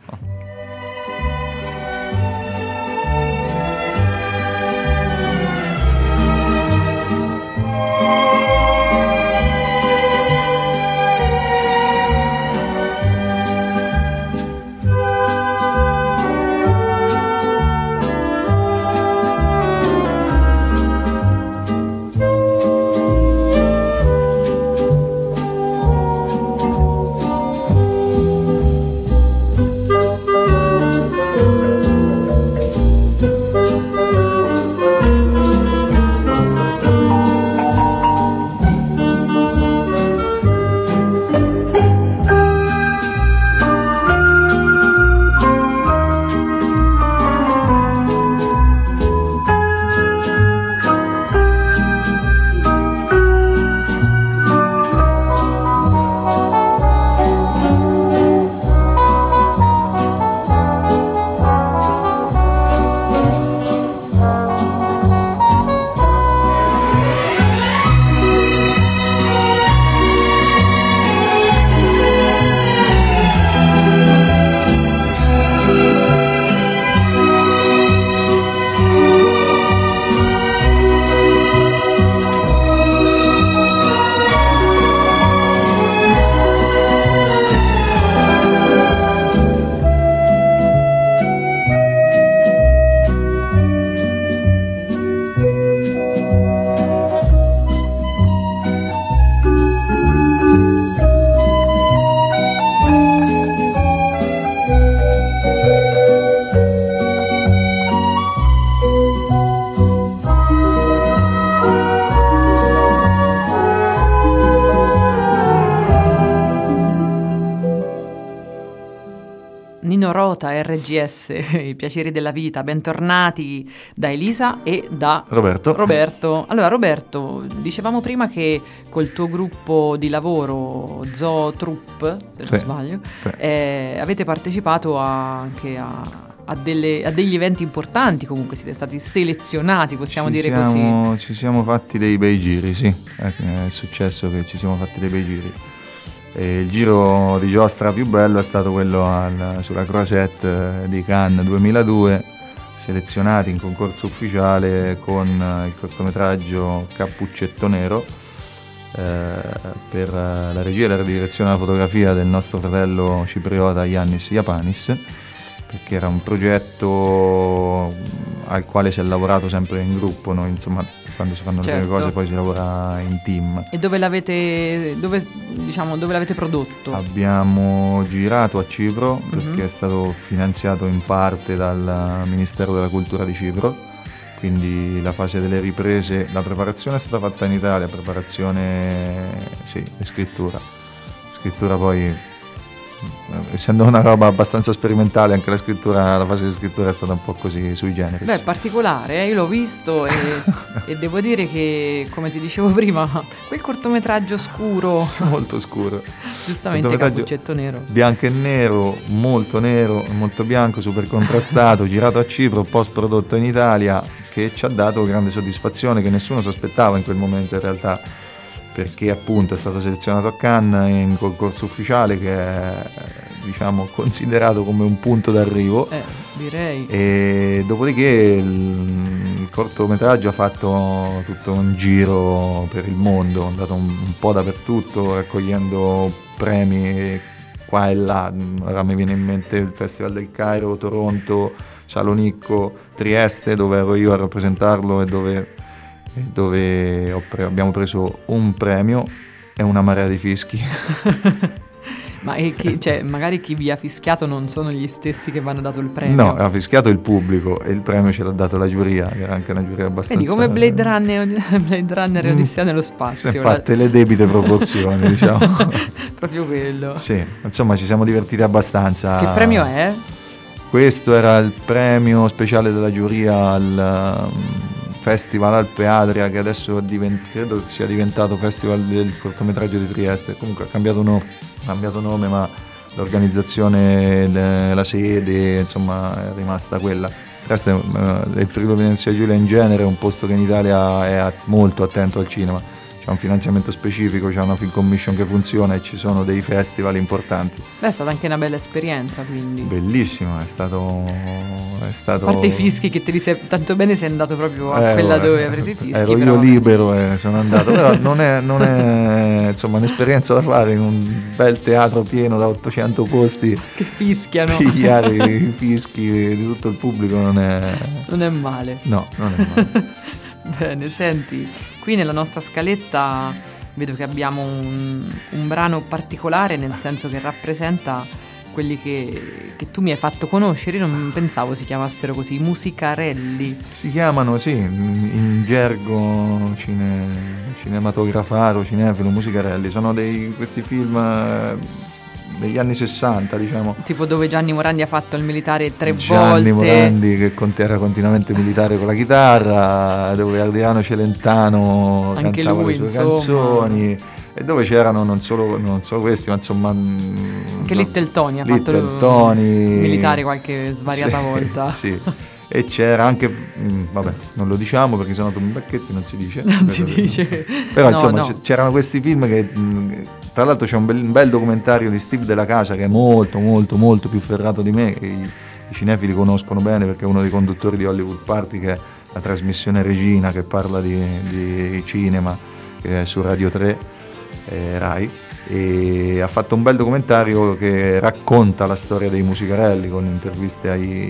Nino Rota, RGS, I piaceri della vita, bentornati da Elisa e da Roberto. Allora Roberto, dicevamo prima che col tuo gruppo di lavoro Zoo Troupe, se non sbaglio, avete partecipato anche a degli eventi importanti, comunque siete stati selezionati, possiamo dire così. Ci siamo fatti dei bei giri, sì, è successo che ci siamo fatti dei bei giri. E il giro di giostra più bello è stato quello sulla Croisette di Cannes 2002, selezionati in concorso ufficiale con il cortometraggio Cappuccetto Nero, per la regia e la direzione della fotografia del nostro fratello cipriota Yannis Iapanis, perché era un progetto al quale si è lavorato sempre in gruppo. Noi, insomma, quando si fanno le prime cose poi si lavora in team. E dove l'avete prodotto? Abbiamo girato a Cipro, perché è stato finanziato in parte dal Ministero della Cultura di Cipro, quindi la fase delle riprese, la preparazione è stata fatta in Italia, preparazione e scrittura poi essendo una roba abbastanza sperimentale, anche la fase di scrittura è stata un po' così sui generis. Beh, particolare, io l'ho visto e devo dire che, come ti dicevo prima, quel cortometraggio scuro, molto scuro, giustamente cappuccetto nero, bianco e nero, molto bianco, super contrastato, girato a Cipro, post prodotto in Italia, che ci ha dato grande soddisfazione, che nessuno si aspettava in quel momento in realtà, perché appunto è stato selezionato a Cannes in concorso ufficiale, che è, diciamo, considerato come un punto d'arrivo, direi. E dopodiché il cortometraggio ha fatto tutto un giro per il mondo, è andato un po' dappertutto, raccogliendo premi qua e là. Ora mi viene in mente il Festival del Cairo, Toronto, Salonicco, Trieste, dove ero io a rappresentarlo e dove abbiamo preso un premio e una marea di fischi. Ma magari chi vi ha fischiato non sono gli stessi che vi hanno dato il premio? No, ha fischiato il pubblico e il premio ce l'ha dato la giuria, che era anche una giuria abbastanza... Quindi come Blade Runner e Odissea nello spazio. Si è fatte le debite proporzioni, diciamo. Proprio quello. Sì, insomma ci siamo divertiti abbastanza. Che premio è? Questo era il premio speciale della giuria al Festival Alpe Adria, che adesso credo sia diventato Festival del cortometraggio di Trieste. Comunque ha cambiato nome, ma l'organizzazione, la sede, insomma, è rimasta quella. Trieste, il Friuli Venezia Giulia in genere è un posto che in Italia è molto attento al cinema. C'è un finanziamento specifico, c'è una film commission che funziona e ci sono dei festival importanti. Beh, è stata anche una bella esperienza, quindi. Bellissimo, è stato... A parte i fischi che tanto bene sei andato proprio a quella dove hai preso i fischi. Ero io libero e sono andato, però non è insomma un'esperienza da fare in un bel teatro pieno da 800 posti. Che fischiano. Pigliare i fischi di tutto il pubblico non è male. No, non è male. Bene, senti, qui nella nostra scaletta vedo che abbiamo un brano particolare, nel senso che rappresenta quelli che tu mi hai fatto conoscere. Io non pensavo si chiamassero così, musicarelli. Si chiamano, sì, in gergo cinematografaro, cinefilo, musicarelli. Sono questi film degli anni 60, diciamo. Tipo dove Gianni Morandi ha fatto il militare 3 volte. Gianni Morandi che era continuamente militare con la chitarra, dove Adriano Celentano anche cantava lui, le sue canzoni, e dove c'erano non solo questi, ma insomma anche Little Tony ha fatto il militare qualche svariata volta. Sì. E c'era anche, vabbè, non lo diciamo perché sennò tu mi bacchetti, non si dice. Non si dice. Però no, insomma no. C'erano questi film che, tra l'altro c'è un bel documentario di Steve Della Casa, che è molto molto molto più ferrato di me, che i cinefili conoscono bene perché è uno dei conduttori di Hollywood Party, che è la trasmissione regina che parla di cinema, che è su Radio 3 Rai. E ha fatto un bel documentario che racconta la storia dei musicarelli, con interviste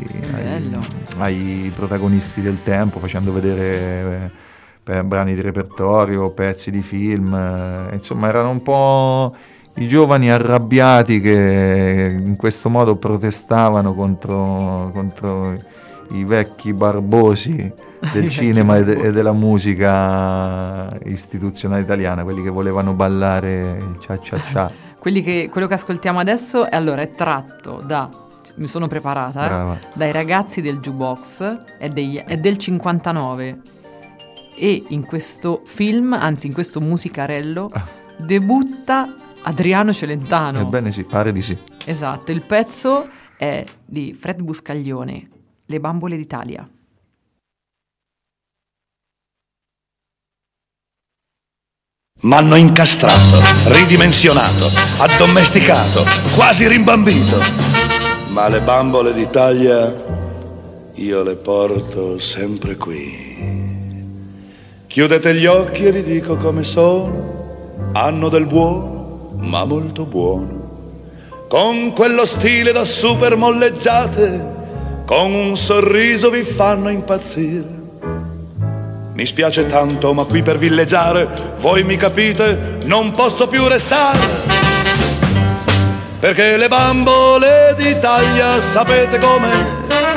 ai protagonisti del tempo, facendo vedere brani di repertorio, pezzi di film, insomma erano un po' i giovani arrabbiati che in questo modo protestavano contro i vecchi barbosi del cinema e della musica istituzionale italiana, quelli che volevano ballare il cia cia cia. Quello che ascoltiamo adesso è tratto mi sono preparata, dai Ragazzi del Jukebox, è del 59, e in questo film, anzi in questo musicarello, debutta Adriano Celentano. Ebbene sì, pare di sì. Esatto, il pezzo è di Fred Buscaglione, Le bambole d'Italia. M'hanno incastrato, ridimensionato, addomesticato, quasi rimbambito. Ma le bambole d'Italia io le porto sempre qui. Chiudete gli occhi e vi dico come sono, hanno del buono, ma molto buono. Con quello stile da super molleggiate, con un sorriso vi fanno impazzire. Mi spiace tanto, ma qui per villeggiare, voi mi capite, non posso più restare. Perché le bambole d'Italia, sapete com'è?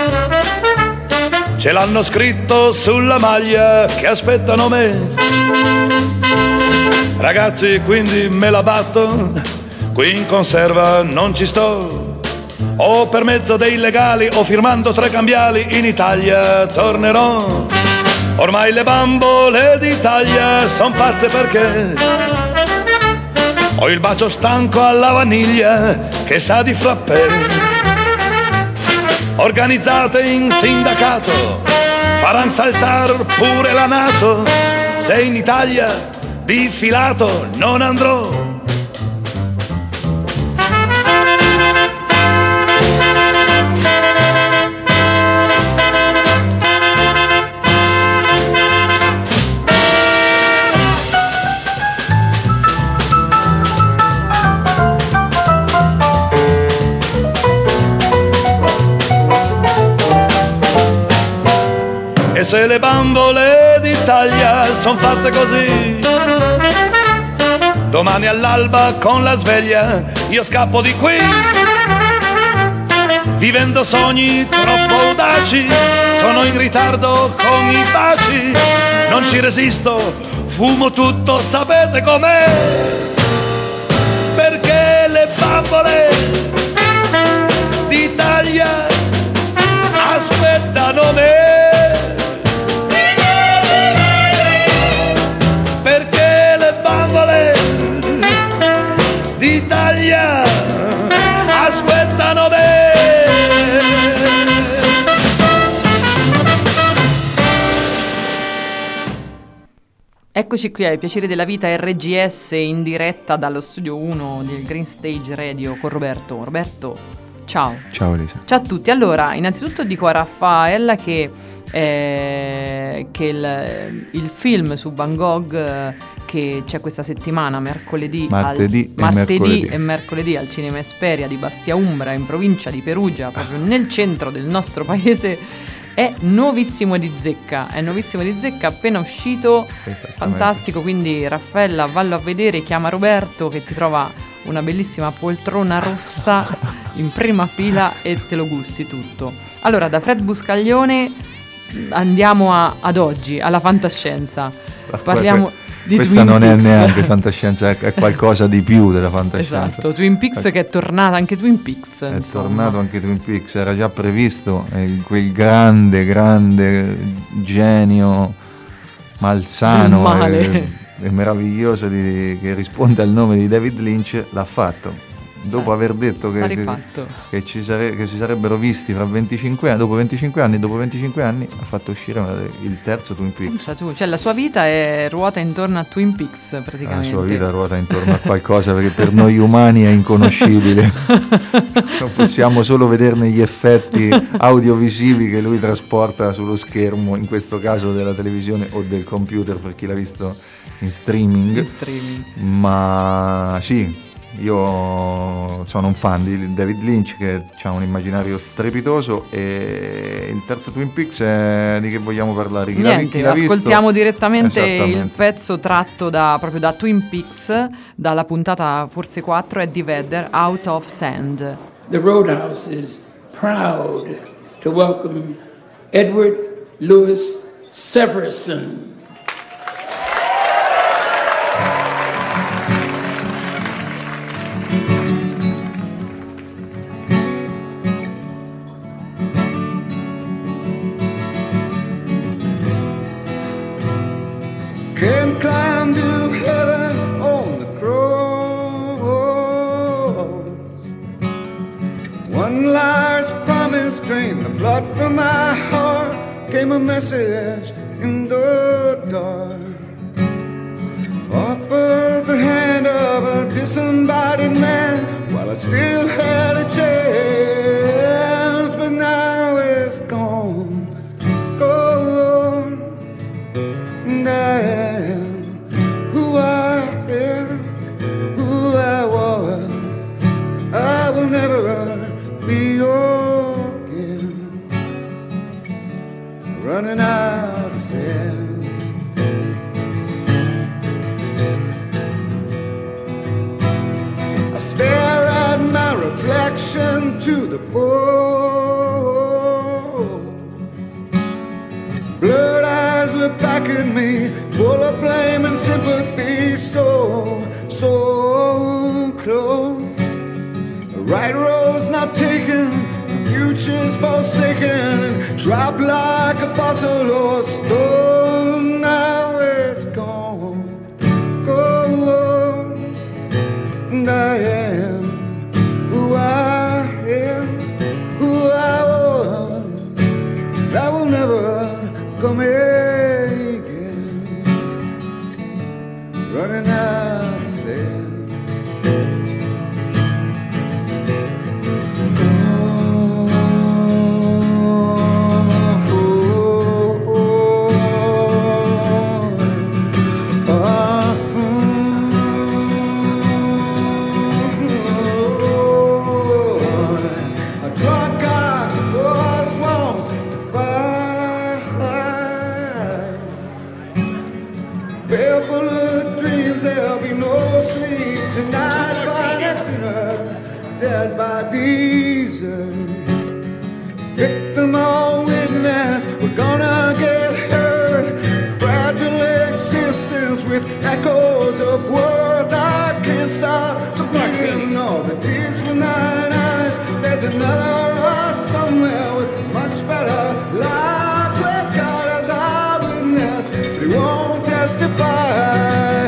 Ce l'hanno scritto sulla maglia che aspettano me. Ragazzi, quindi me la batto qui in conserva non ci sto. O per mezzo dei legali o firmando 3 cambiali in Italia tornerò. Ormai le bambole d'Italia son pazze perché ho il bacio stanco alla vaniglia che sa di frappè. Organizzate in sindacato faranno saltar pure la NATO. Se in Italia di filato non andrò. E se le bambole d'Italia son fatte così, domani all'alba con la sveglia io scappo di qui. Vivendo sogni troppo audaci, sono in ritardo con i baci. Non ci resisto, fumo tutto, sapete com'è? Perché le bambole d'Italia aspettano me. D'Italia aspettano me. Eccoci qui ai Piaceri della Vita RGS in diretta dallo studio 1 del Green Stage Radio con Roberto. Roberto, ciao. Ciao Elisa. Ciao a tutti. Allora, innanzitutto dico a Raffaella che il film su Van Gogh che c'è questa settimana, martedì e mercoledì al Cinema Esperia di Bastia Umbra in provincia di Perugia, proprio nel centro del nostro paese, è nuovissimo di zecca, appena uscito, fantastico. Quindi Raffaella, vallo a vedere, chiama Roberto che ti trova una bellissima poltrona rossa in prima fila e te lo gusti tutto. Allora, da Fred Buscaglione andiamo ad oggi, alla fantascienza. Parliamo di questa Twin non Peaks. È neanche fantascienza, è qualcosa di più della fantascienza. Esatto, Twin Peaks che è tornata, anche Twin Peaks. È tornato anche Twin Peaks, era già previsto, quel grande genio malsano e meraviglioso che risponde al nome di David Lynch, l'ha fatto. Dopo aver detto che si sarebbero visti fra 25 anni, dopo 25 anni ha fatto uscire il terzo Twin Peaks. Cioè la sua vita ruota intorno a Twin Peaks praticamente. La sua vita ruota intorno a qualcosa che per noi umani è inconoscibile. Non possiamo solo vederne gli effetti audiovisivi che lui trasporta sullo schermo, in questo caso della televisione o del computer per chi l'ha visto in streaming. Ma sì, io sono un fan di David Lynch che ha un immaginario strepitoso, e il terzo Twin Peaks di che vogliamo parlare? Chi l'ha ascoltiamo visto? Direttamente il pezzo tratto proprio da Twin Peaks, dalla puntata forse 4, Eddie Vedder, Out of Sand. The Roadhouse is proud to welcome Edward Louis Severson. Can climb to heaven on the cross. One liar's promise drained the blood from my heart. Came a message in the dark. Offered the hand of a disembodied man while I still had a chance, but now it's gone, gone. And I am who I am, who I was. I will never be again. Running out of sand. I stare at my reflection to the pole. Blurred eyes look back at me, full of blame and sympathy, so close. right road's not taken, the future's forsaken, dropped like a fossil or stone. Now it's gone, gone, and I am who I am, who I was. That will never come again. Running out of sand. Victim or witness, we're gonna get hurt. Fragile existence with echoes of worth. I can't stop breathing all the tears from thine eyes. There's another us somewhere with much better life, where God as our witness, but he won't testify.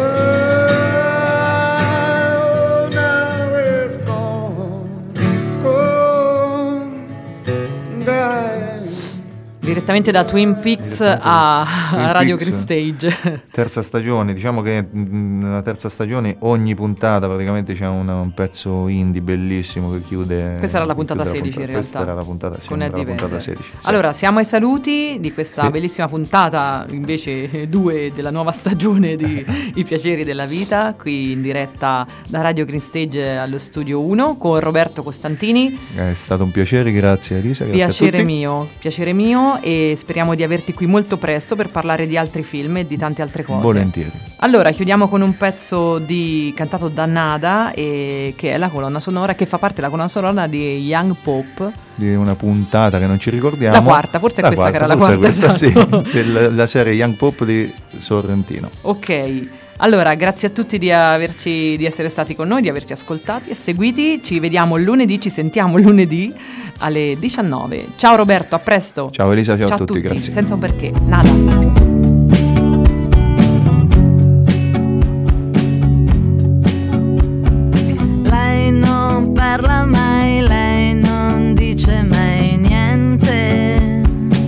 Direttamente da Twin Peaks a Radio Green Stage. Terza stagione, diciamo che nella terza stagione ogni puntata praticamente c'è un pezzo indie bellissimo che chiude. Questa era la puntata 16 in realtà. Questa era la puntata, sì, con Eddie la puntata 16. Sì. Allora, siamo ai saluti di questa bellissima puntata, invece 2 della nuova stagione di I Piaceri della Vita, qui in diretta da Radio Green Stage allo studio 1 con Roberto Costantini. È stato un piacere, grazie Elisa, grazie piacere a tutti. Piacere mio, e speriamo di averti qui molto presto per parlare di altri film e di tante altre cose. Volentieri. Allora, chiudiamo con un pezzo cantato da Nada, che è la colonna sonora, che fa parte della colonna sonora di Young Pope. Di una puntata che non ci ricordiamo. La quarta, forse è questa che era la quarta, questa, esatto. Sì, della serie Young Pope di Sorrentino. Ok. Allora, grazie a tutti di essere stati con noi, di averci ascoltati e seguiti. Ci vediamo lunedì, ci sentiamo lunedì alle 19. Ciao Roberto, a presto. Ciao Elisa, ciao a tutti, grazie. Senza un perché, nada. Parla mai, lei non dice mai niente,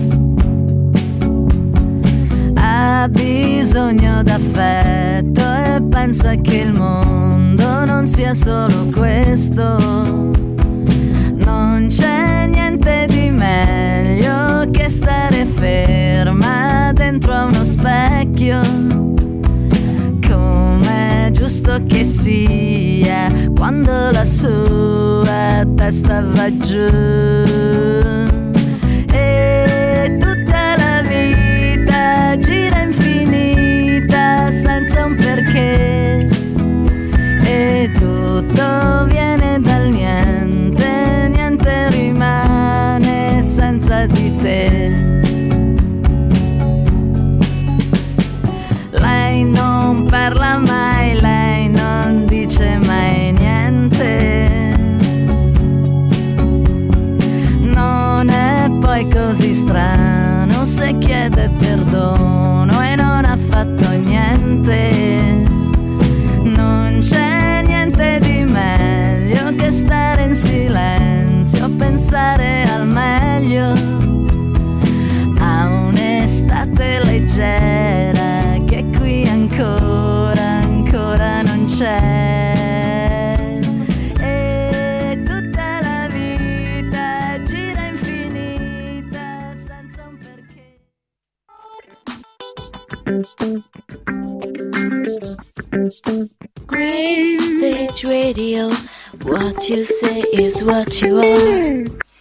ha bisogno d'affetto e pensa che il mondo non sia solo questo. Non c'è niente di meglio che stare ferma dentro a uno specchio, com'è giusto che sia quando la sua testa va giù. E tutta la vita gira infinita senza un perché, e tutto viene dal niente, niente rimane senza di te. Lei non parla mai, lei non dice mai niente, non è poi così strano se chiede perdono e non ha fatto niente. Non c'è niente di meglio che stare in silenzio, pensare al meglio, a un'estate leggera che qui ancora non c'è. E tutta la vita gira infinita senza un perché. Green Stage Radio, what you say is what you are.